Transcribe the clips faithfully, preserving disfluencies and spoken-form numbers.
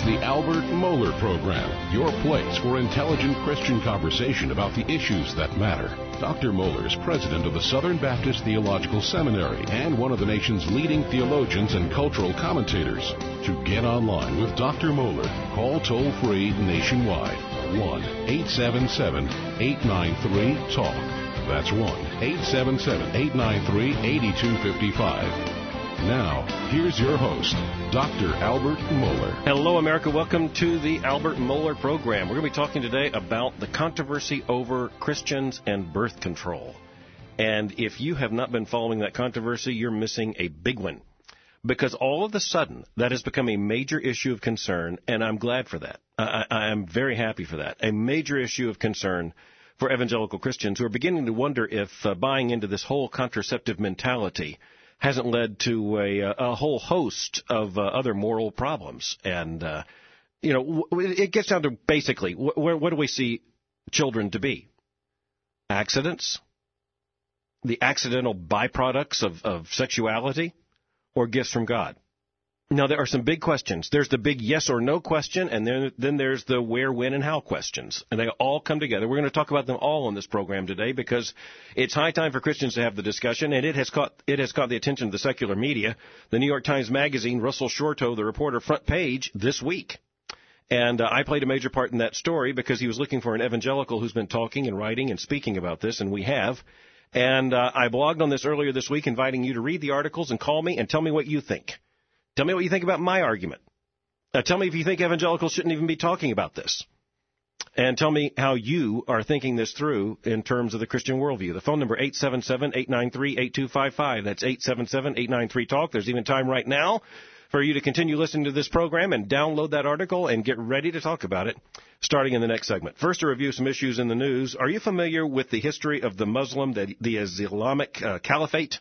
the Albert Mohler Program, your place for intelligent Christian conversation about the issues that matter. Doctor Mohler is president of the Southern Baptist Theological Seminary and one of the nation's leading theologians and cultural commentators. To get online with Doctor Mohler, call toll-free nationwide, one eight seven seven, eight nine three, talk. That's one eight seven seven, eight nine three, eight two five five. Now, here's your host, Doctor Albert Mohler. Hello, America. Welcome to the Albert Mohler Program. We're going to be talking today about the controversy over Christians and birth control. And if you have not been following that controversy, you're missing a big one. Because all of a sudden, that has become a major issue of concern, and I'm glad for that. I, I am very happy for that. A major issue of concern for evangelical Christians who are beginning to wonder if uh, buying into this whole contraceptive mentality hasn't led to a, a whole host of uh, other moral problems. And, uh, you know, it gets down to basically, wh- what do we see children to be? Accidents? The accidental byproducts of, of sexuality? Or gifts from God? Now, there are some big questions. There's the big yes or no question, and then, then there's the where, when, and how questions. And they all come together. We're going to talk about them all on this program today because it's high time for Christians to have the discussion, and it has caught it has caught the attention of the secular media. The New York Times Magazine, Russell Shorto, the reporter, front page this week. And uh, I played a major part in that story because he was looking for an evangelical who's been talking and writing and speaking about this, and we have. And uh, I blogged on this earlier this week, inviting you to read the articles and call me and tell me what you think. Tell me what you think about my argument. Uh, tell me if you think evangelicals shouldn't even be talking about this. And tell me how you are thinking this through in terms of the Christian worldview. The phone number, eight seven seven, eight nine three, eight two five five. That's eight seven seven, eight nine three, talk. There's even time right now for you to continue listening to this program and download that article and get ready to talk about it starting in the next segment. First, to review some issues in the news. Are you familiar with the history of the Muslim, the, the Islamic uh, Caliphate?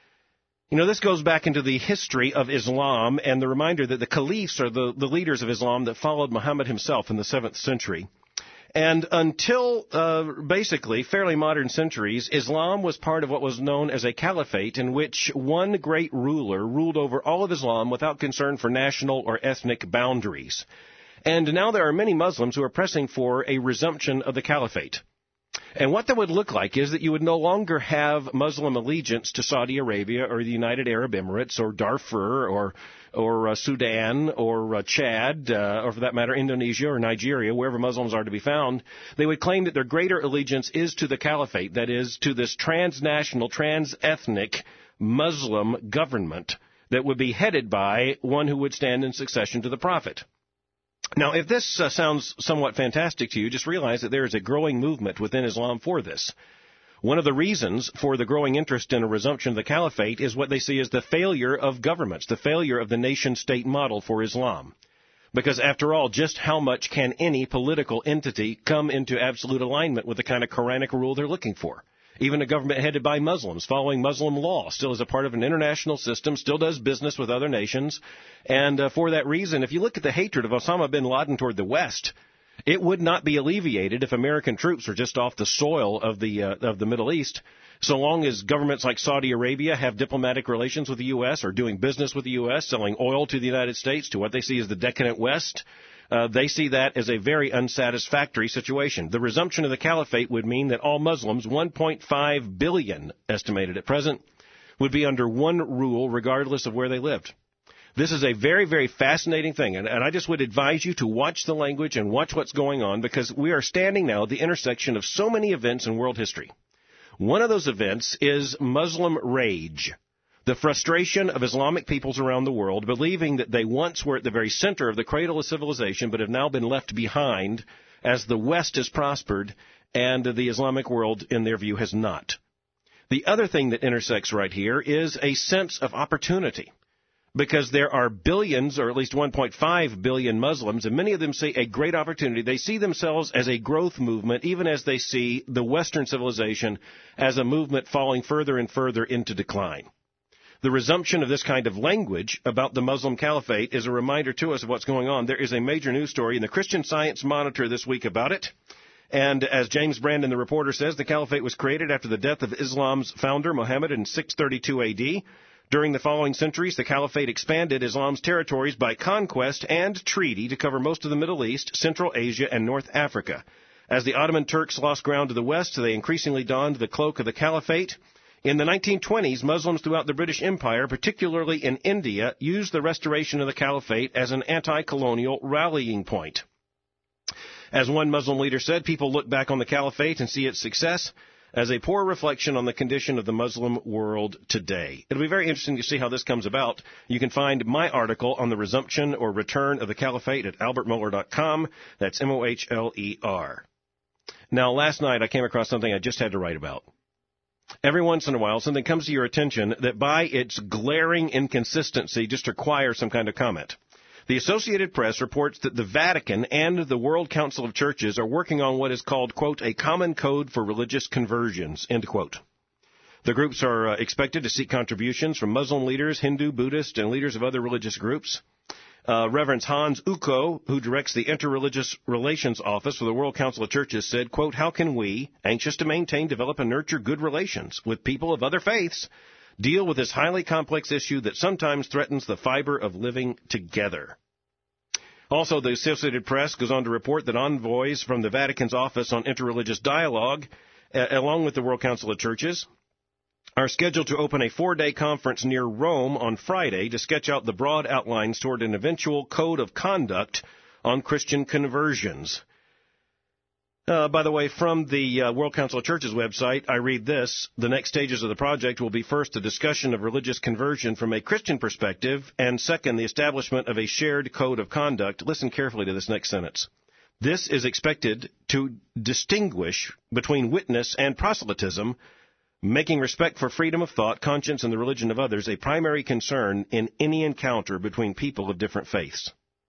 You know, this goes back into the history of Islam and the reminder that the caliphs are the, the leaders of Islam that followed Muhammad himself in the seventh century. And until uh, basically fairly modern centuries, Islam was part of what was known as a caliphate in which one great ruler ruled over all of Islam without concern for national or ethnic boundaries. And now there are many Muslims who are pressing for a resumption of the caliphate. And what that would look like is that you would no longer have Muslim allegiance to Saudi Arabia or the United Arab Emirates or Darfur or or uh, Sudan or uh, Chad uh, or, for that matter, Indonesia or Nigeria, wherever Muslims are to be found. They would claim that their greater allegiance is to the caliphate, that is, to this transnational, trans-ethnic Muslim government that would be headed by one who would stand in succession to the prophet. Now, if this uh, sounds somewhat fantastic to you, just realize that there is a growing movement within Islam for this. One of the reasons for the growing interest in a resumption of the caliphate is what they see as the failure of governments, the failure of the nation-state model for Islam. Because, after all, just how much can any political entity come into absolute alignment with the kind of Quranic rule they're looking for? Even a government headed by Muslims, following Muslim law, still is a part of an international system, still does business with other nations. And uh, for that reason, if you look at the hatred of Osama bin Laden toward the West, it would not be alleviated if American troops were just off the soil of the uh, of the Middle East. So long as governments like Saudi Arabia have diplomatic relations with the U S or doing business with the U S, selling oil to the United States, to what they see as the decadent West, Uh, they see that as a very unsatisfactory situation. The resumption of the caliphate would mean that all Muslims, one point five billion estimated at present, would be under one rule regardless of where they lived. This is a very, very fascinating thing, and, and I just would advise you to watch the language and watch what's going on because we are standing now at the intersection of so many events in world history. One of those events is Muslim rage. The frustration of Islamic peoples around the world, believing that they once were at the very center of the cradle of civilization, but have now been left behind as the West has prospered and the Islamic world, in their view, has not. The other thing that intersects right here is a sense of opportunity, because there are billions, or at least one point five billion Muslims, and many of them see a great opportunity. They see themselves as a growth movement, even as they see the Western civilization as a movement falling further and further into decline. The resumption of this kind of language about the Muslim caliphate is a reminder to us of what's going on. There is a major news story in the Christian Science Monitor this week about it. And as James Brandon, the reporter, says, the caliphate was created after the death of Islam's founder, Muhammad, in six thirty-two A D. During the following centuries, the Caliphate expanded Islam's territories by conquest and treaty to cover most of the Middle East, Central Asia, and North Africa. As the Ottoman Turks lost ground to the west, they increasingly donned the cloak of the Caliphate. In the nineteen twenties, Muslims throughout the British Empire, particularly in India, used the restoration of the Caliphate as an anti-colonial rallying point. As one Muslim leader said, people look back on the Caliphate and see its success as a poor reflection on the condition of the Muslim world today. It'll be very interesting to see how this comes about. You can find my article on the resumption or return of the Caliphate at albert mohler dot com. That's M O H L E R. Now, last night I came across something I just had to write about. Every once in a while, something comes to your attention that by its glaring inconsistency just requires some kind of comment. The Associated Press reports that the Vatican and the World Council of Churches are working on what is called, quote, a common code for religious conversions, end quote. The groups are uh, expected to seek contributions from Muslim leaders, Hindu, Buddhist, and leaders of other religious groups. Uh, Reverend Hans Uko, who directs the Interreligious Relations Office for the World Council of Churches, said, quote, how can we, anxious to maintain, develop, and nurture good relations with people of other faiths, deal with this highly complex issue that sometimes threatens the fiber of living together? Also, the Associated Press goes on to report that envoys from the Vatican's Office on Interreligious Dialogue, uh, along with the World Council of Churches, are scheduled to open a four-day conference near Rome on Friday to sketch out the broad outlines toward an eventual code of conduct on Christian conversions. Uh, by the way, from the uh, World Council of Churches website, I read this. The next stages of the project will be, first, a discussion of religious conversion from a Christian perspective, and second, the establishment of a shared code of conduct. Listen carefully to this next sentence. This is expected to distinguish between witness and proselytism, making respect for freedom of thought, conscience, and the religion of others a primary concern in any encounter between people of different faiths.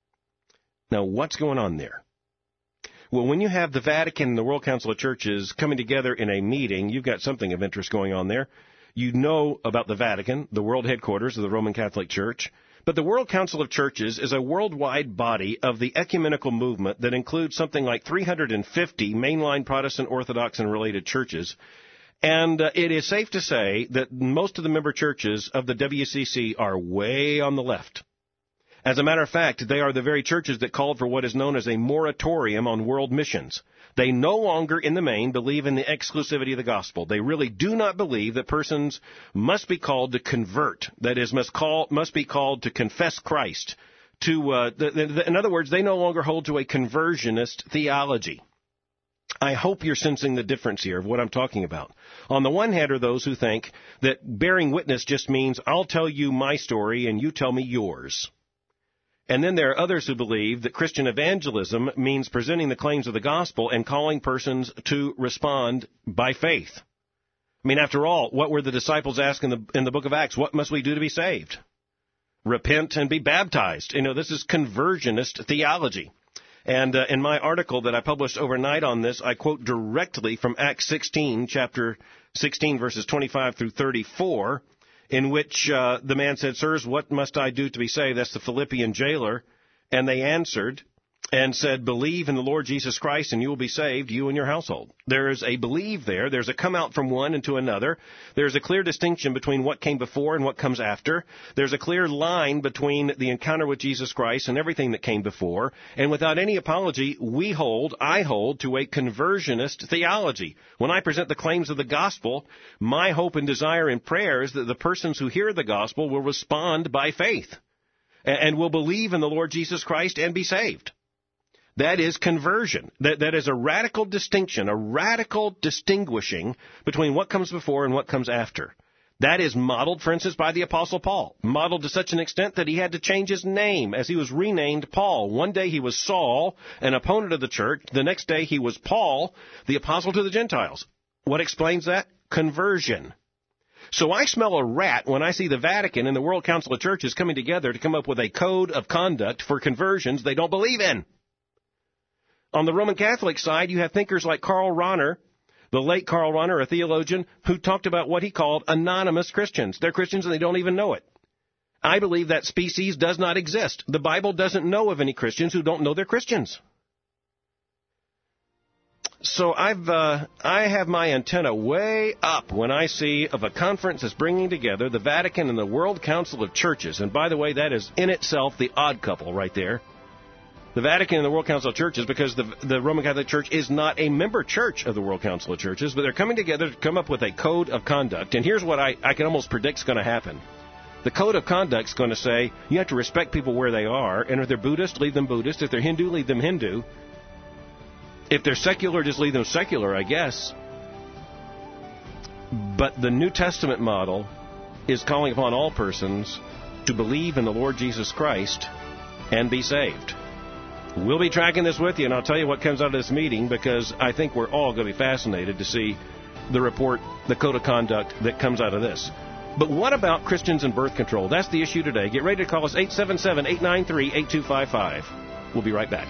Now, what's going on there? Well, when you have the Vatican and the World Council of Churches coming together in a meeting, you've got something of interest going on there. You know about the Vatican, the world headquarters of the Roman Catholic Church. But the World Council of Churches is a worldwide body of the ecumenical movement that includes something like three hundred fifty mainline Protestant, Orthodox, and related churches. And uh, it is safe to say that most of the member churches of the W C C are way on the left. As a matter of fact, they are the very churches that called for what is known as a moratorium on world missions. They no longer, in the main, believe in the exclusivity of the gospel. They really do not believe that persons must be called to convert. That is, must call must be called to confess Christ. To, uh, the, the, in other words, they no longer hold to a conversionist theology. I hope you're sensing the difference here of what I'm talking about. On the one hand are those who think that bearing witness just means I'll tell you my story and you tell me yours. And then there are others who believe that Christian evangelism means presenting the claims of the gospel and calling persons to respond by faith. I mean, after all, what were the disciples asked in the, in the book of Acts? What must we do to be saved? Repent and be baptized. You know, this is conversionist theology. And uh, in my article that I published overnight on this, I quote directly from Acts sixteen, chapter sixteen, verses twenty-five through thirty-four, in which uh, the man said, sirs, what must I do to be saved? That's the Philippian jailer. And they answered and said, believe in the Lord Jesus Christ and you will be saved, you and your household. There is a believe there. There's a come out from one into another. There's a clear distinction between what came before and what comes after. There's a clear line between the encounter with Jesus Christ and everything that came before. And without any apology, we hold, I hold, to a conversionist theology. When I present the claims of the gospel, my hope and desire and prayer is that the persons who hear the gospel will respond by faith and will believe in the Lord Jesus Christ and be saved. That is conversion. That, that is a radical distinction, a radical distinguishing between what comes before and what comes after. That is modeled, for instance, by the Apostle Paul, modeled to such an extent that he had to change his name as he was renamed Paul. One day he was Saul, an opponent of the church. The next day he was Paul, the apostle to the Gentiles. What explains that? Conversion. So I smell a rat when I see the Vatican and the World Council of Churches coming together to come up with a code of conduct for conversions they don't believe in. On the Roman Catholic side, you have thinkers like Karl Rahner, the late Karl Rahner, a theologian, who talked about what he called anonymous Christians. They're Christians and they don't even know it. I believe that species does not exist. The Bible doesn't know of any Christians who don't know they're Christians. So I've uh, I have my antenna way up when I see of a conference that's bringing together the Vatican and the World Council of Churches. And by the way, that is in itself the odd couple right there. The Vatican and the World Council of Churches, because the the Roman Catholic Church is not a member church of the World Council of Churches, but they're coming together to come up with a code of conduct. And here's what I, I can almost predict is going to happen. The code of conduct is going to say you have to respect people where they are, and if they're Buddhist, leave them Buddhist. If they're Hindu, leave them Hindu. If they're secular, just leave them secular, I guess. But the New Testament model is calling upon all persons to believe in the Lord Jesus Christ and be saved. We'll be tracking this with you, and I'll tell you what comes out of this meeting, because I think we're all going to be fascinated to see the report, the code of conduct that comes out of this. But what about Christians and birth control? That's the issue today. Get ready to call us eight seven seven, eight nine three, eight two five five. We'll be right back.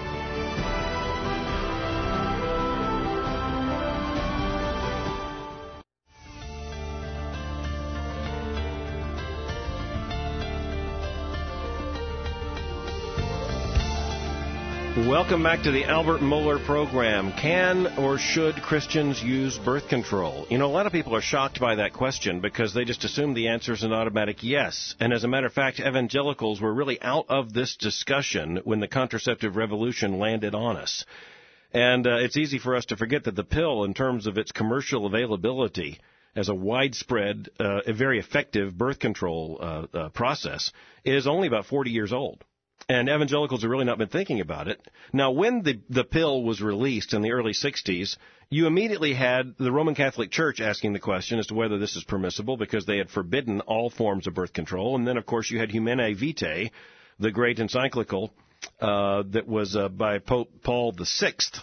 Welcome back to the Albert Mohler program. Can or should Christians use birth control? You know, a lot of people are shocked by that question because they just assume the answer is an automatic yes. And as a matter of fact, evangelicals were really out of this discussion when the contraceptive revolution landed on us. And uh, it's easy for us to forget that the pill, in terms of its commercial availability as a widespread, uh, a very effective birth control uh, uh, process, is only about forty years old. And evangelicals have really not been thinking about it. Now, when the, the pill was released in the early sixties, you immediately had the Roman Catholic Church asking the question as to whether this is permissible, because they had forbidden all forms of birth control. And then, of course, you had Humanae Vitae, the great encyclical uh, that was uh, by Pope Paul the Sixth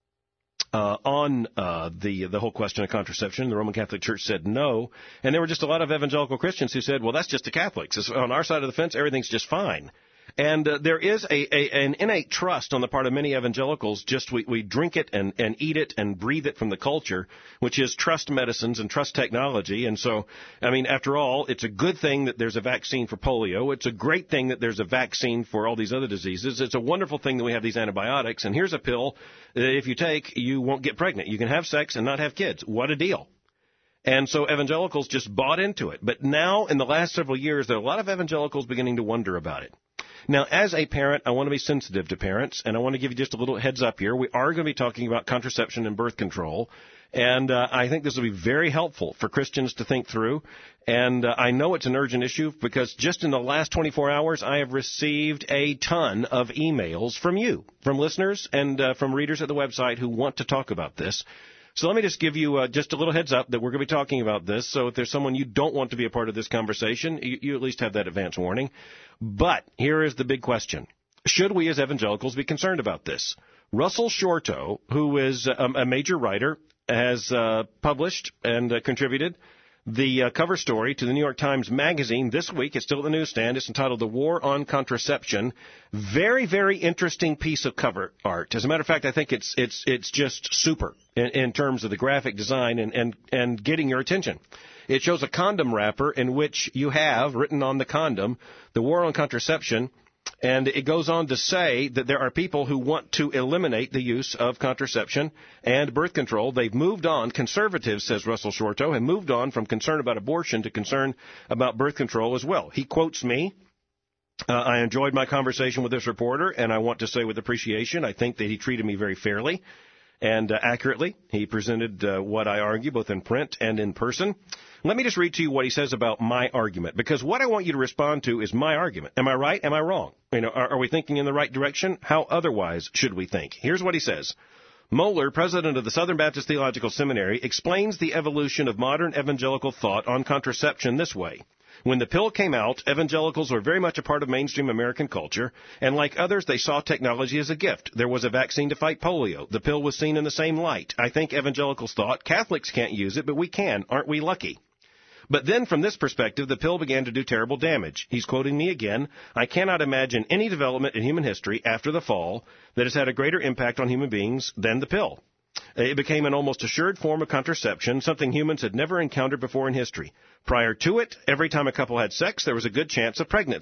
uh, on uh, the the whole question of contraception. The Roman Catholic Church said no. And there were just a lot of evangelical Christians who said, well, that's just the Catholics. It's, on our side of the fence, everything's just fine. And uh, there is a, a an innate trust on the part of many evangelicals. Just we, we drink it and, and eat it and breathe it from the culture, which is trust medicines and trust technology. And so, I mean, after all, it's a good thing that there's a vaccine for polio. It's a great thing that there's a vaccine for all these other diseases. It's a wonderful thing that we have these antibiotics. And here's a pill that if you take, you won't get pregnant. You can have sex and not have kids. What a deal. And so evangelicals just bought into it. But now, in the last several years, there are a lot of evangelicals beginning to wonder about it. Now, as a parent, I want to be sensitive to parents, and I want to give you just a little heads up here. We are going to be talking about contraception and birth control, and uh, I think this will be very helpful for Christians to think through. And uh, I know it's an urgent issue because just in the last twenty-four hours, I have received a ton of emails from you, from listeners and uh, from readers at the website who want to talk about this. So let me just give you uh, just a little heads up that we're going to be talking about this. So if there's someone you don't want to be a part of this conversation, you, you at least have that advance warning. But here is the big question. Should we as evangelicals be concerned about this? Russell Shorto, who is a, a major writer, has uh, published and uh, contributed the uh, cover story to the New York Times Magazine this week. It's still at the newsstand. It's entitled The War on Contraception. Very, very interesting piece of cover art. As a matter of fact, I think it's it's it's just super in, in terms of the graphic design and, and, and getting your attention. It shows a condom wrapper in which you have, written on the condom, The War on Contraception. And it goes on to say that there are people who want to eliminate the use of contraception and birth control. They've moved on. Conservatives, says Russell Shorto, have moved on from concern about abortion to concern about birth control as well. He quotes me. Uh, I enjoyed my conversation with this reporter, and I want to say with appreciation, I think that he treated me very fairly and uh, accurately. He presented uh, what I argue both in print and in person. Let me just read to you what he says about my argument, because what I want you to respond to is my argument. Am I right? Am I wrong? You know, are, are we thinking in the right direction? How otherwise should we think? Here's what he says. Mohler, president of the Southern Baptist Theological Seminary, explains the evolution of modern evangelical thought on contraception this way. When the pill came out, evangelicals were very much a part of mainstream American culture, and like others, they saw technology as a gift. There was a vaccine to fight polio. The pill was seen in the same light. I think evangelicals thought, Catholics can't use it, but we can. Aren't we lucky? But then, from this perspective, the pill began to do terrible damage. He's quoting me again. I cannot imagine any development in human history after the fall that has had a greater impact on human beings than the pill. It became an almost assured form of contraception, something humans had never encountered before in history. Prior to it, every time a couple had sex, there was a good chance of pregnancy.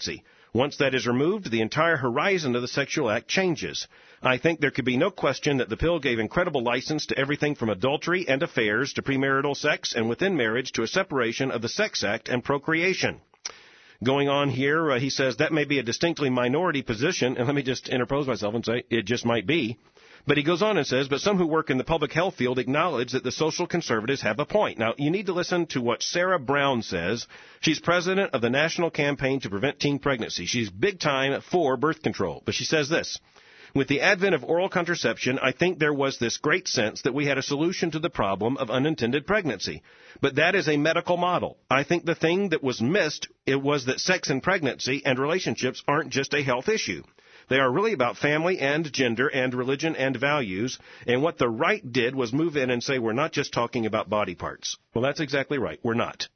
Once that is removed, the entire horizon of the sexual act changes. I think there could be no question that the pill gave incredible license to everything from adultery and affairs to premarital sex, and within marriage to a separation of the sex act and procreation. Going on here, uh, he says that may be a distinctly minority position, and let me just interpose myself and say it just might be. But he goes on and says, but some who work in the public health field acknowledge that the social conservatives have a point. Now, you need to listen to what Sarah Brown says. She's president of the National Campaign to Prevent Teen Pregnancy. She's big time for birth control. But she says this: with the advent of oral contraception, I think there was this great sense that we had a solution to the problem of unintended pregnancy. But that is a medical model. I think the thing that was missed, it was that sex and pregnancy and relationships aren't just a health issue. They are really about family and gender and religion and values, and what the right did was move in and say we're not just talking about body parts. Well, that's exactly right. We're not.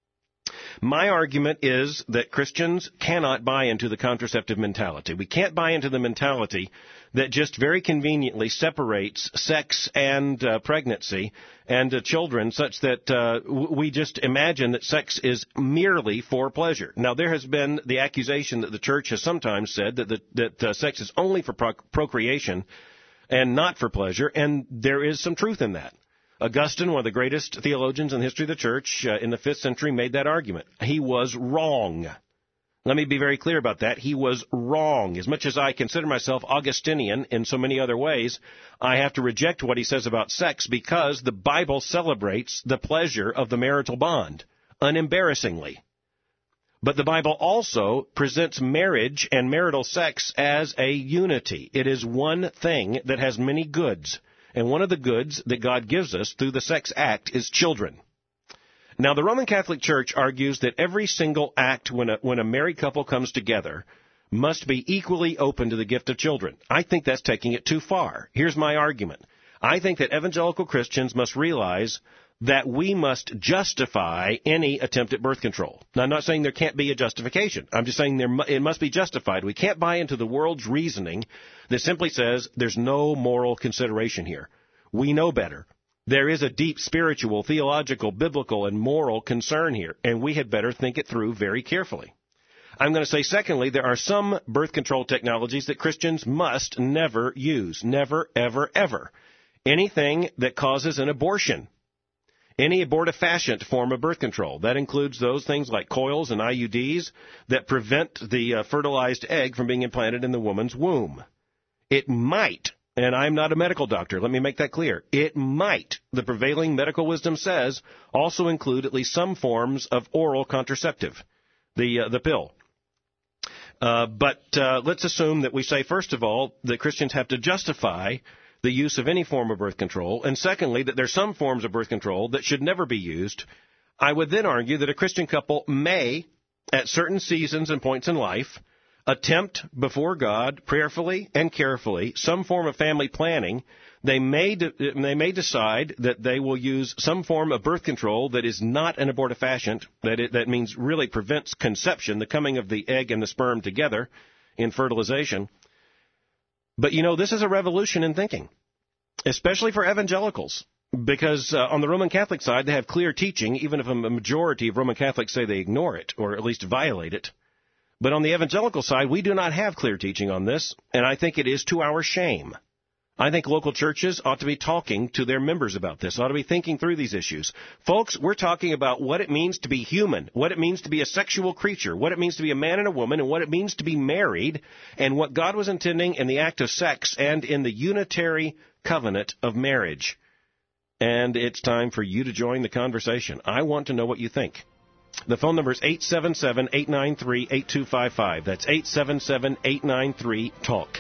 My argument is that Christians cannot buy into the contraceptive mentality. We can't buy into the mentality that just very conveniently separates sex and uh, pregnancy and uh, children such that uh, we just imagine that sex is merely for pleasure. Now, there has been the accusation that the church has sometimes said that, the, that uh, sex is only for pro- procreation and not for pleasure, and there is some truth in that. Augustine, one of the greatest theologians in the history of the church uh, in the fifth century, made that argument. He was wrong. Let me be very clear about that. He was wrong. As much as I consider myself Augustinian in so many other ways, I have to reject what he says about sex because the Bible celebrates the pleasure of the marital bond, unembarrassingly. But the Bible also presents marriage and marital sex as a unity. It is one thing that has many goods. And one of the goods that God gives us through the sex act is children. Now, the Roman Catholic Church argues that every single act when a, when a married couple comes together must be equally open to the gift of children. I think that's taking it too far. Here's my argument. I think that evangelical Christians must realize that we must justify any attempt at birth control. Now, I'm not saying there can't be a justification. I'm just saying there mu- it must be justified. We can't buy into the world's reasoning that simply says there's no moral consideration here. We know better. There is a deep spiritual, theological, biblical, and moral concern here, and we had better think it through very carefully. I'm going to say, secondly, there are some birth control technologies that Christians must never use. Never, ever, ever. Anything that causes an abortion. Any abortifacient form of birth control. That includes those things like coils and I U Ds that prevent the uh, fertilized egg from being implanted in the woman's womb. It might, and I'm not a medical doctor, let me make that clear, it might, the prevailing medical wisdom says, also include at least some forms of oral contraceptive, the uh, the pill. Uh, but uh, let's assume that we say, first of all, that Christians have to justify the use of any form of birth control, and secondly, that there are some forms of birth control that should never be used. I would then argue that a Christian couple may, at certain seasons and points in life, attempt before God, prayerfully and carefully, some form of family planning. They may de- they may decide that they will use some form of birth control that is not an abortifacient, that it, that means really prevents conception, the coming of the egg and the sperm together in fertilization. But, you know, this is a revolution in thinking, especially for evangelicals, because uh, on the Roman Catholic side, they have clear teaching, even if a majority of Roman Catholics say they ignore it or at least violate it. But on the evangelical side, we do not have clear teaching on this, and I think it is to our shame. I think local churches ought to be talking to their members about this, ought to be thinking through these issues. Folks, we're talking about what it means to be human, what it means to be a sexual creature, what it means to be a man and a woman, and what it means to be married, and what God was intending in the act of sex and in the unitary covenant of marriage. And it's time for you to join the conversation. I want to know what you think. The phone number is eight seven seven, eight nine three, eight two five five. That's eight seven seven, eight nine three, TALK.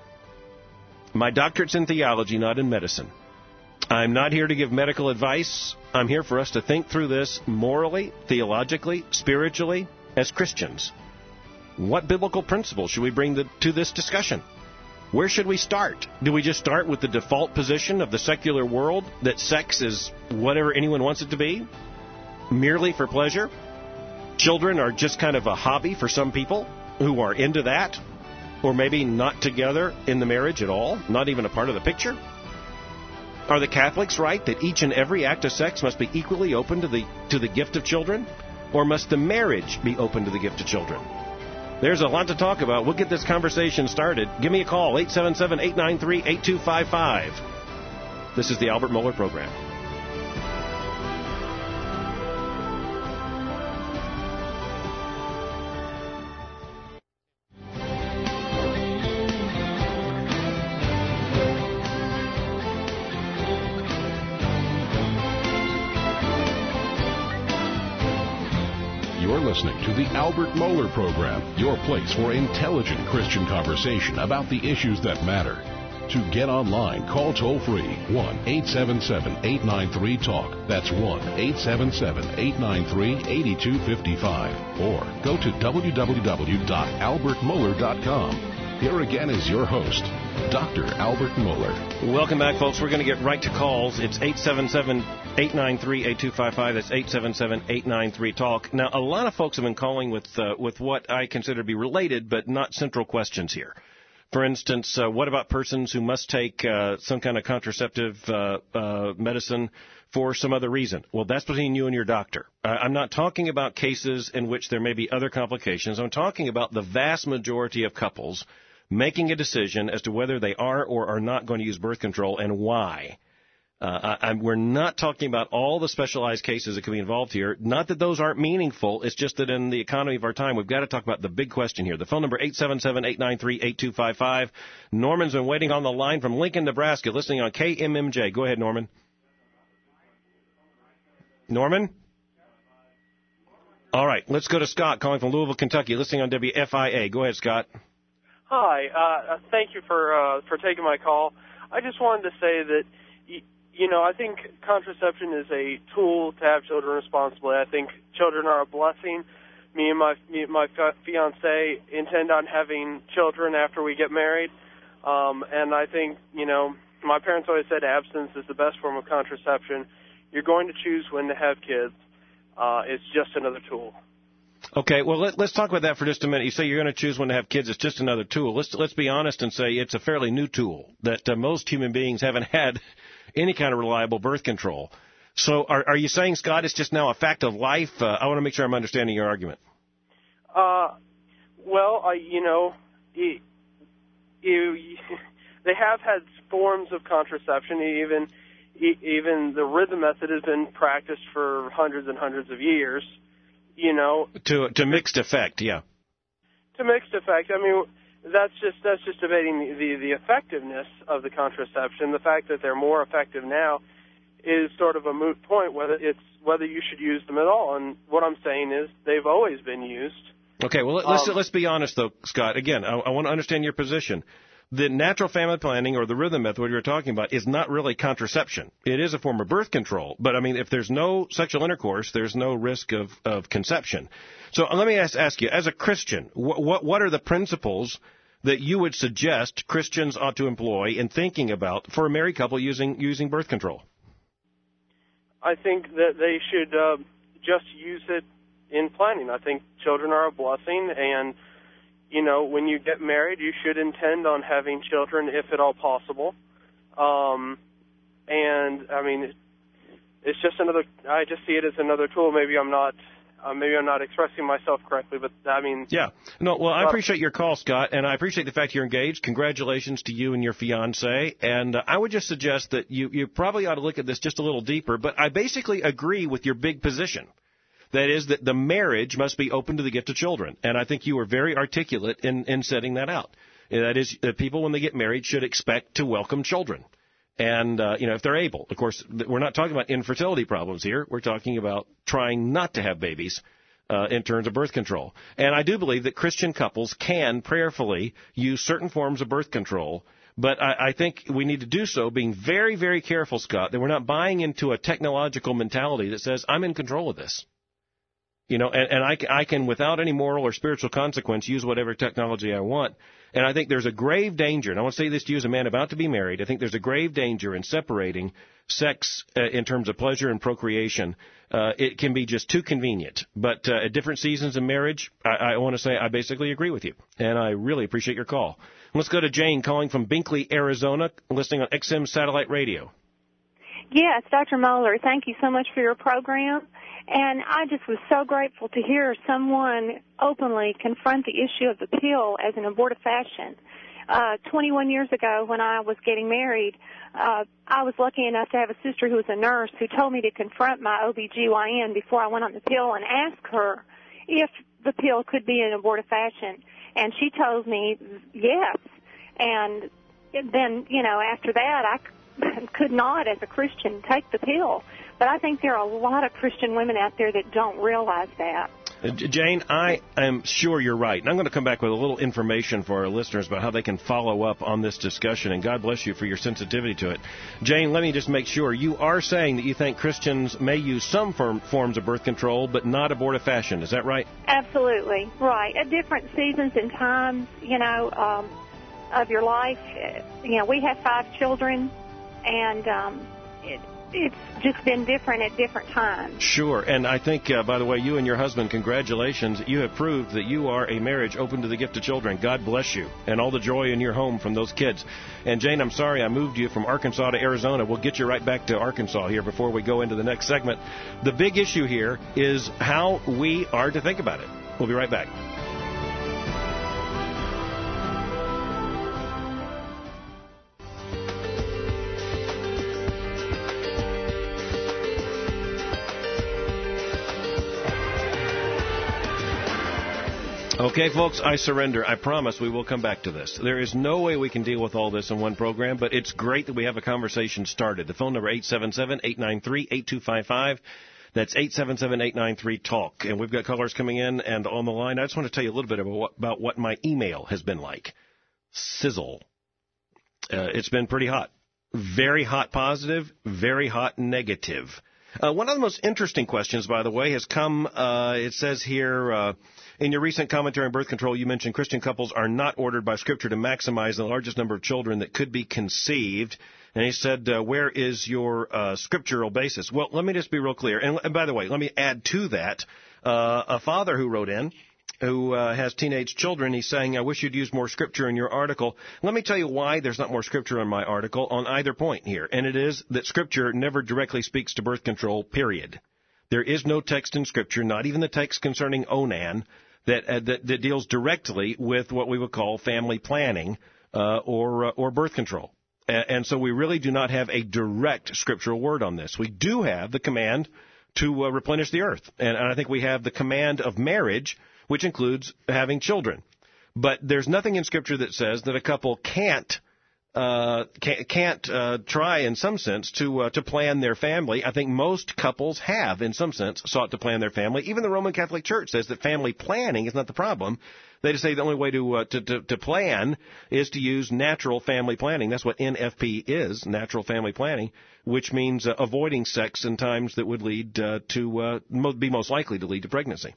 My doctorate's in theology, not in medicine. I'm not here to give medical advice. I'm here for us to think through this morally, theologically, spiritually, as Christians. What biblical principles should we bring the, to this discussion? Where should we start? Do we just start with the default position of the secular world, that sex is whatever anyone wants it to be, merely for pleasure? Children are just kind of a hobby for some people who are into that, or maybe not together in the marriage at all, not even a part of the picture? Are the Catholics right that each and every act of sex must be equally open to the to the gift of children? Or must the marriage be open to the gift of children? There's a lot to talk about. We'll get this conversation started. Give me a call, eight seven seven, eight nine three, eight two five five. This is the Albert Mohler Program. You're listening to the Albert Mohler Program, your place for intelligent Christian conversation about the issues that matter. To get online, call toll-free one eight seven seven, eight nine three, TALK. That's one eight seven seven, eight nine three, eight two five five. Or go to w w w dot albert mohler dot com. Here again is your host, Doctor Albert Mohler. Welcome back, folks. We're going to get right to calls. It's eight seven seven, eight nine three, eight two five five. That's eight seven seven, eight nine three, TALK. Now, a lot of folks have been calling with uh, with what I consider to be related but not central questions here. For instance, uh, what about persons who must take uh, some kind of contraceptive uh, uh, medicine for some other reason? Well, that's between you and your doctor. Uh, I'm not talking about cases in which there may be other complications. I'm talking about the vast majority of couples making a decision as to whether they are or are not going to use birth control and why. Uh, I, I'm, we're not talking about all the specialized cases that could be involved here. Not that those aren't meaningful. It's just that in the economy of our time, we've got to talk about the big question here. The phone number, eight seven seven, eight nine three, eight two five five. Norman's been waiting on the line from Lincoln, Nebraska, listening on K M M J. Go ahead, Norman. Norman? All right, let's go to Scott, calling from Louisville, Kentucky, listening on W F I A. Go ahead, Scott. Hi. Uh, thank you for uh, for taking my call. I just wanted to say that, y- you know, I think contraception is a tool to have children responsibly. I think children are a blessing. Me and my me and my fiance intend on having children after we get married, um, and I think, you know, my parents always said abstinence is the best form of contraception. You're going to choose when to have kids. Uh, it's just another tool. Okay, well, let, let's talk about that for just a minute. You say you're going to choose when to have kids. It's just another tool. Let's let's be honest and say it's a fairly new tool that uh, most human beings haven't had any kind of reliable birth control. So are, are you saying, Scott, it's just now a fact of life? Uh, I want to make sure I'm understanding your argument. Uh, well, I, you know, you, you, they have had forms of contraception. Even even the rhythm method has been practiced for hundreds and hundreds of years. You know, to to mixed effect, yeah. To mixed effect. I mean, that's just that's just debating the, the the effectiveness of the contraception. The fact that they're more effective now is sort of a moot point. Whether it's whether you should use them at all. And what I'm saying is they've always been used. Okay. Well, let's um, let's be honest though, Scott. Again, I, I want to understand your position. The natural family planning or the rhythm method you're talking about is not really contraception. It is a form of birth control. But, I mean, if there's no sexual intercourse, there's no risk of, of conception. So let me ask, ask you, as a Christian, what, what, what are the principles that you would suggest Christians ought to employ in thinking about for a married couple using, using birth control? I think that they should uh, just use it in planning. I think children are a blessing, and you know, when you get married, you should intend on having children if at all possible. Um, and, I mean, it's just another, I just see it as another tool. Maybe I'm not, uh, maybe I'm not expressing myself correctly, but, I mean. Yeah. No, well, I appreciate your call, Scott, and I appreciate the fact you're engaged. Congratulations to you and your fiancé. And uh, I would just suggest that you, you probably ought to look at this just a little deeper, but I basically agree with your big position. That is that the marriage must be open to the gift of children. And I think you were very articulate in, in setting that out. And that is that people, when they get married, should expect to welcome children. And, uh, you know, if they're able. Of course, we're not talking about infertility problems here. We're talking about trying not to have babies uh, in terms of birth control. And I do believe that Christian couples can prayerfully use certain forms of birth control. But I, I think we need to do so being very, very careful, Scott, that we're not buying into a technological mentality that says, I'm in control of this. You know, and, and I, I can, without any moral or spiritual consequence, use whatever technology I want. And I think there's a grave danger, and I want to say this to you as a man about to be married, I think there's a grave danger in separating sex uh, in terms of pleasure and procreation. Uh, it can be just too convenient. But uh, at different seasons in marriage, I, I want to say I basically agree with you, and I really appreciate your call. Let's go to Jane calling from Binkley, Arizona, listening on X M Satellite Radio. Yes, Doctor Moeller, thank you so much for your program. And I just was so grateful to hear someone openly confront the issue of the pill as an abortifacient. Uh, twenty-one years ago, when I was getting married, uh, I was lucky enough to have a sister who was a nurse who told me to confront my O B G Y N before I went on the pill and ask her if the pill could be an abortifacient. And she told me yes. And then, you know, after that, I could not, as a Christian, take the pill. But I think there are a lot of Christian women out there that don't realize that. Jane, I am sure you're right. And I'm going to come back with a little information for our listeners about how they can follow up on this discussion. And God bless you for your sensitivity to it. Jane, let me just make sure. You are saying that you think Christians may use some form, forms of birth control, but not abortifacient. Is that right? Absolutely. Right. At different seasons and times, you know, um, of your life. You know, we have five children, and um, it, it's just been different at different times. Sure. And I think, uh, by the way, you and your husband, congratulations. You have proved that you are a marriage open to the gift of children. God bless you, and all the joy in your home from those kids. And, Jane, I'm sorry I moved you from Arkansas to Arizona. We'll get you right back to Arkansas here before we go into the next segment. The big issue here is how we are to think about it. We'll be right back. Okay, folks, I surrender. I promise we will come back to this. There is no way we can deal with all this in one program, but it's great that we have a conversation started. The phone number, eight seven seven, eight nine three, eight two five five. That's eight seven seven, eight nine three, TALK. And we've got callers coming in and on the line. I just want to tell you a little bit about what, about what my email has been like. Sizzle. Uh, it's been pretty hot. Very hot positive, very hot negative. Uh, one of the most interesting questions, by the way, has come, uh, it says here, uh, in your recent commentary on birth control, you mentioned Christian couples are not ordered by Scripture to maximize the largest number of children that could be conceived. And he said, uh, where is your uh, scriptural basis? Well, let me just be real clear. And, and by the way, let me add to that, uh, a father who wrote in, who uh, has teenage children, he's saying, I wish you'd use more Scripture in your article. Let me tell you why there's not more Scripture in my article on either point here. And it is that Scripture never directly speaks to birth control, period. There is no text in Scripture, not even the text concerning Onan, that uh, that, that deals directly with what we would call family planning uh, or uh, or birth control. And, and so we really do not have a direct scriptural word on this. We do have the command to uh, replenish the earth. And, and I think we have the command of marriage, which includes having children. But there's nothing in Scripture that says that a couple can't uh, can't, can't uh, try, in some sense, to uh, to plan their family. I think most couples have, in some sense, sought to plan their family. Even the Roman Catholic Church says that family planning is not the problem. They just say the only way to, uh, to, to to plan is to use natural family planning. That's what N F P is, natural family planning, which means uh, avoiding sex in times that would lead uh, to uh, mo- be most likely to lead to pregnancy.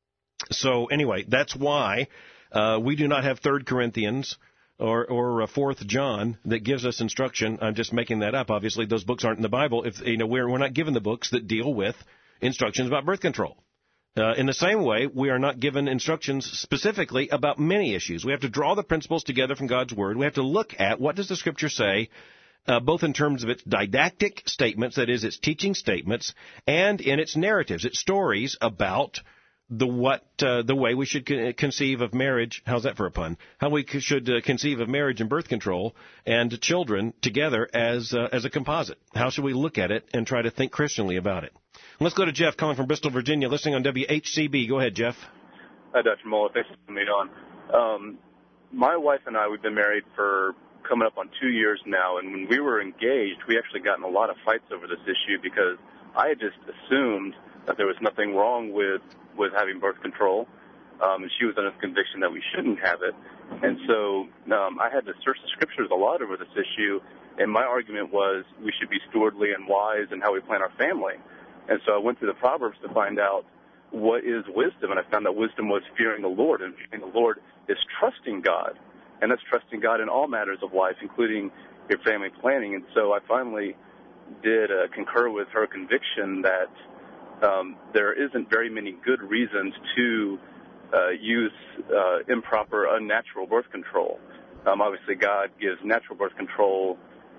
So anyway, that's why uh, we do not have Third Corinthians or, or uh, Fourth John that gives us instruction. I'm just making that up. Obviously, those books aren't in the Bible. If you know, we're we're not given the books that deal with instructions about birth control. Uh, in the same way, we are not given instructions specifically about many issues. We have to draw the principles together from God's Word. We have to look at what does the Scripture say, uh, both in terms of its didactic statements, that is, its teaching statements, and in its narratives, its stories about the what uh, the way we should con- conceive of marriage. How's that for a pun? How we c- should uh, conceive of marriage and birth control and children together as uh, as a composite. How should we look at it and try to think Christianly about it? Let's go to Jeff, calling from Bristol, Virginia, listening on W H C B. Go ahead, Jeff. Hi, Doctor Moeller. Thanks for having me on. Um, my wife and I, we've been married for coming up on two years now, and when we were engaged, we actually got in a lot of fights over this issue because I had just assumed that there was nothing wrong with, with having birth control, um, and she was under the conviction that we shouldn't have it. And so um, I had to search the Scriptures a lot over this issue, and my argument was we should be stewardly and wise in how we plan our family. And so I went through the Proverbs to find out what is wisdom, and I found that wisdom was fearing the Lord, and fearing the Lord is trusting God, and that's trusting God in all matters of life, including your family planning. And so I finally did uh, concur with her conviction that um, there isn't very many good reasons to uh, use uh, improper, unnatural birth control. Um, obviously, God gives natural birth control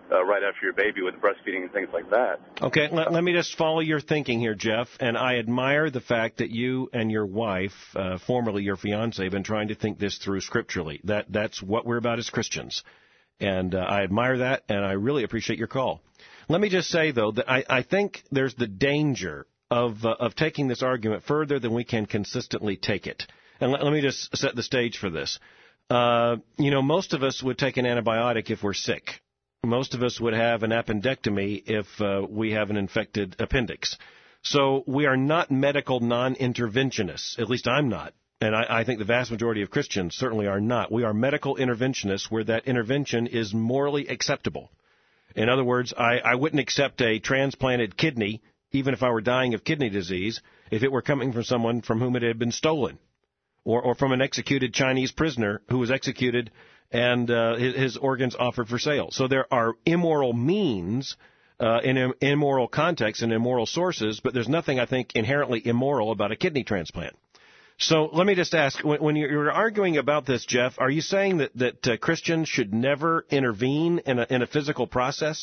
uh, right after your baby with breastfeeding and things like that. Okay, let, let me just follow your thinking here, Jeff. And I admire the fact that you and your wife, uh, formerly your fiancée, have been trying to think this through scripturally. That That's what we're about as Christians. And uh, I admire that, and I really appreciate your call. Let me just say, though, that I, I think there's the danger of uh, of taking this argument further than we can consistently take it. And let, let me just set the stage for this. Uh, you know, most of us would take an antibiotic if we're sick. Most of us would have an appendectomy if uh, we have an infected appendix. So we are not medical non-interventionists. At least I'm not. And I, I think the vast majority of Christians certainly are not. We are medical interventionists where that intervention is morally acceptable. In other words, I, I wouldn't accept a transplanted kidney, even if I were dying of kidney disease, if it were coming from someone from whom it had been stolen, or, or from an executed Chinese prisoner who was executed and uh, his, his organs offered for sale. So there are immoral means uh, in im- immoral contexts and immoral sources, but there's nothing, I think, inherently immoral about a kidney transplant. So let me just ask, when, when you're arguing about this, Jeff, are you saying that, that uh, Christians should never intervene in a, in a physical process?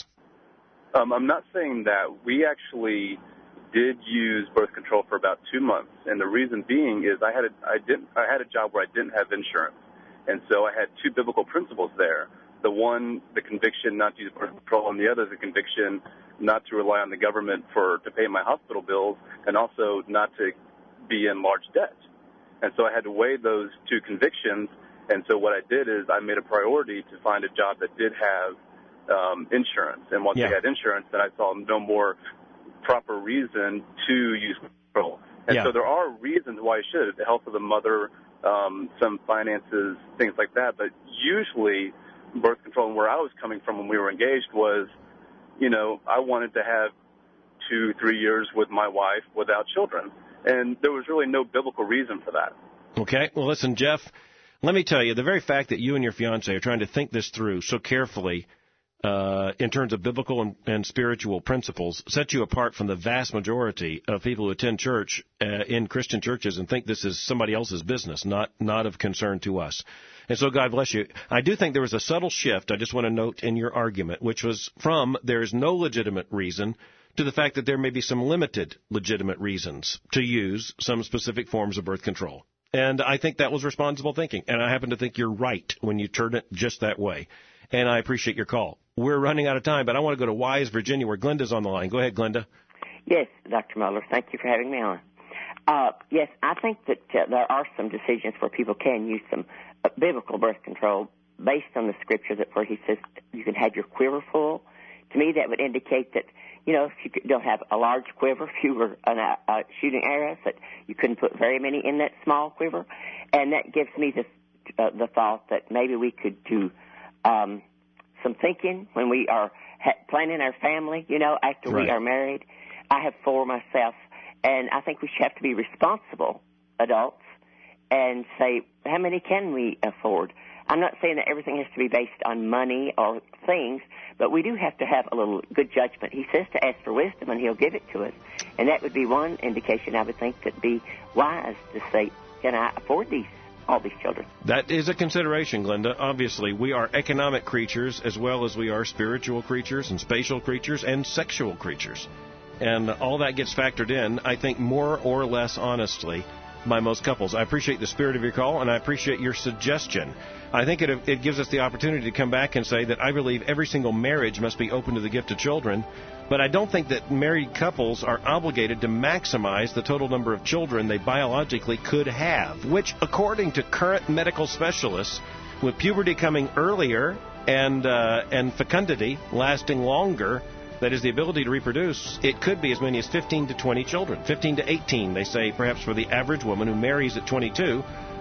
Um, I'm not saying that. We actually did use birth control for about two months, and the reason being is I had a, I didn't I had a job where I didn't have insurance, and so I had two biblical principles there. The one, the conviction not to use birth control, and the other, the conviction not to rely on the government for to pay my hospital bills, and also not to be in large debt. And so I had to weigh those two convictions, and so what I did is I made a priority to find a job that did have um, insurance. And once yeah. I had insurance, then I saw no more proper reason to use control. And yeah. so there are reasons why you should, the health of the mother, um, some finances, things like that. But usually birth control, and where I was coming from when we were engaged was, you know, I wanted to have two, three years with my wife without children. And there was really no biblical reason for that. Okay. Well, listen, Jeff, let me tell you, the very fact that you and your fiancée are trying to think this through so carefully uh, in terms of biblical and, and spiritual principles sets you apart from the vast majority of people who attend church uh, in Christian churches and think this is somebody else's business, not not of concern to us. And so God bless you. I do think there was a subtle shift, I just want to note, in your argument, which was from there is no legitimate reason to the fact that there may be some limited legitimate reasons to use some specific forms of birth control. And I think that was responsible thinking. And I happen to think you're right when you turn it just that way. And I appreciate your call. We're running out of time, but I want to go to Wise, Virginia, where Glenda's on the line. Go ahead, Glenda. Yes, Doctor Moeller. Thank you for having me on. Uh, yes, I think that uh, there are some decisions where people can use some uh, biblical birth control based on the scripture that where he says you can have your quiver full. To me, that would indicate that, you know, if you don't have a large quiver, if you were an, uh, shooting arrows, that you couldn't put very many in that small quiver. And that gives me the, uh, the thought that maybe we could do um, some thinking when we are ha- planning our family, you know, after right. we are married. I have four myself, and I think we should have to be responsible adults and say, how many can we afford? I'm not saying that everything has to be based on money or things, but we do have to have a little good judgment. He says to ask for wisdom, and he'll give it to us. And that would be one indication, I would think, that would be wise to say, can I afford these, all these children? That is a consideration, Glenda. Obviously, we are economic creatures as well as we are spiritual creatures and spatial creatures and sexual creatures. And all that gets factored in, I think, more or less honestly by most couples. I appreciate the spirit of your call, and I appreciate your suggestion. I think it, it gives us the opportunity to come back and say that I believe every single marriage must be open to the gift of children, but I don't think that married couples are obligated to maximize the total number of children they biologically could have, which, according to current medical specialists, with puberty coming earlier and uh, and fecundity lasting longer, that is the ability to reproduce, it could be as many as fifteen to twenty children. fifteen to eighteen, they say, perhaps for the average woman who marries at twenty-two.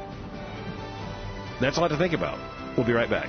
That's a lot to think about. We'll be right back.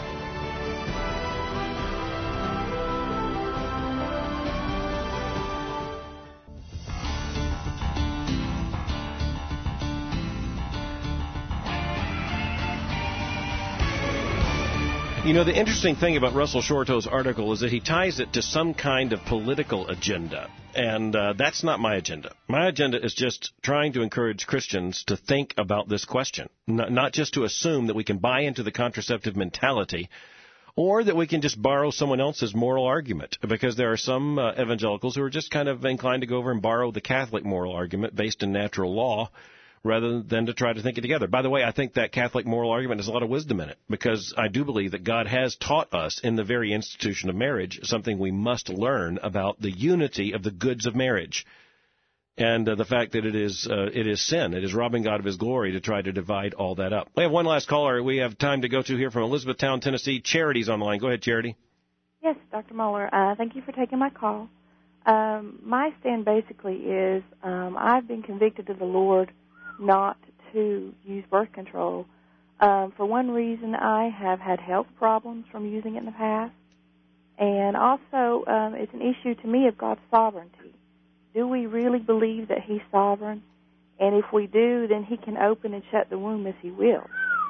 You know, the interesting thing about Russell Shorto's article is that he ties it to some kind of political agenda. And uh, that's not my agenda. My agenda is just trying to encourage Christians to think about this question, not, not just to assume that we can buy into the contraceptive mentality or that we can just borrow someone else's moral argument, because there are some uh, evangelicals who are just kind of inclined to go over and borrow the Catholic moral argument based in natural law rather than to try to think it together. By the way, I think that Catholic moral argument has a lot of wisdom in it, because I do believe that God has taught us in the very institution of marriage something we must learn about the unity of the goods of marriage. And uh, the fact that it is uh, it is sin. It is robbing God of his glory to try to divide all that up. We have one last caller we have time to go to here from Elizabethtown, Tennessee. Charity's on the line. Go ahead, Charity. Yes, Doctor Moeller. Uh, thank you for taking my call. Um, my stand basically is um, I've been convicted of the Lord not to use birth control. Um, for one reason, I have had health problems from using it in the past. And also, um, it's an issue to me of God's sovereignty. Do we really believe that he's sovereign? And if we do, then he can open and shut the womb as he will.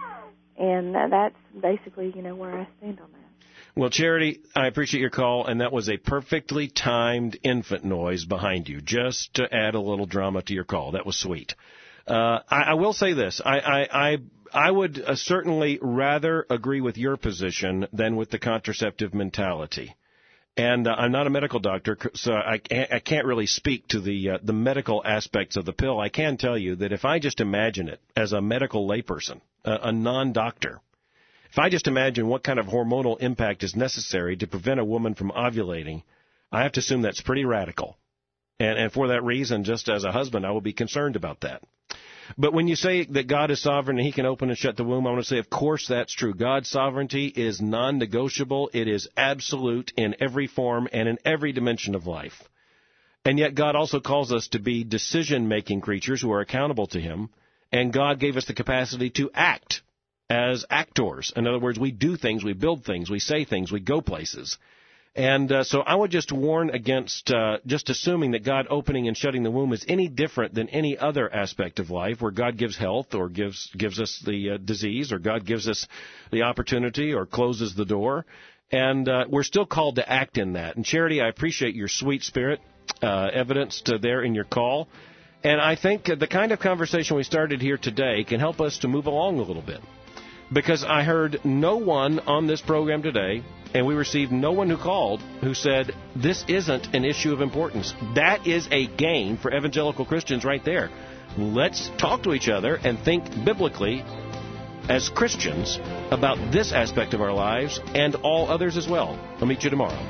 And that's basically, you know, where I stand on that. Well, Charity, I appreciate your call, and that was a perfectly timed infant noise behind you, just to add a little drama to your call. That was sweet. Uh, I, I will say this. I, I, I, I would uh, certainly rather agree with your position than with the contraceptive mentality. And uh, I'm not a medical doctor, so I, I can't really speak to the uh, the medical aspects of the pill. I can tell you that if I just imagine it as a medical layperson, a, a non-doctor, if I just imagine what kind of hormonal impact is necessary to prevent a woman from ovulating, I have to assume that's pretty radical. And, and for that reason, just as a husband, I will be concerned about that. But when you say that God is sovereign and he can open and shut the womb, I want to say, of course, that's true. God's sovereignty is non-negotiable. It is absolute in every form and in every dimension of life. And yet God also calls us to be decision-making creatures who are accountable to him. And God gave us the capacity to act as actors. In other words, we do things, we build things, we say things, we go places. And uh, so I would just warn against uh, just assuming that God opening and shutting the womb is any different than any other aspect of life where God gives health or gives gives us the uh, disease, or God gives us the opportunity or closes the door. And uh, we're still called to act in that. And Charity, I appreciate your sweet spirit, uh, evidenced uh, there in your call. And I think the kind of conversation we started here today can help us to move along a little bit. Because I heard no one on this program today, and we received no one who called, who said, this isn't an issue of importance. That is a gain for evangelical Christians right there. Let's talk to each other and think biblically as Christians about this aspect of our lives and all others as well. I'll meet you tomorrow.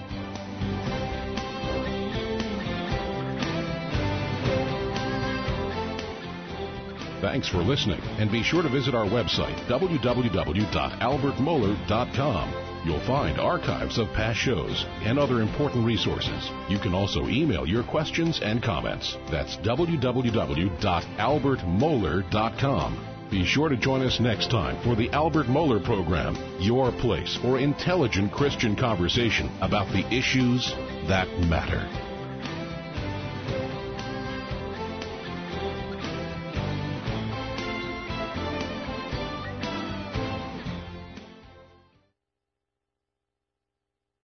Thanks for listening, and be sure to visit our website, w w w dot albert mohler dot com. You'll find archives of past shows and other important resources. You can also email your questions and comments. That's w w w dot albert mohler dot com. Be sure to join us next time for the Albert Mohler Program, your place for intelligent Christian conversation about the issues that matter.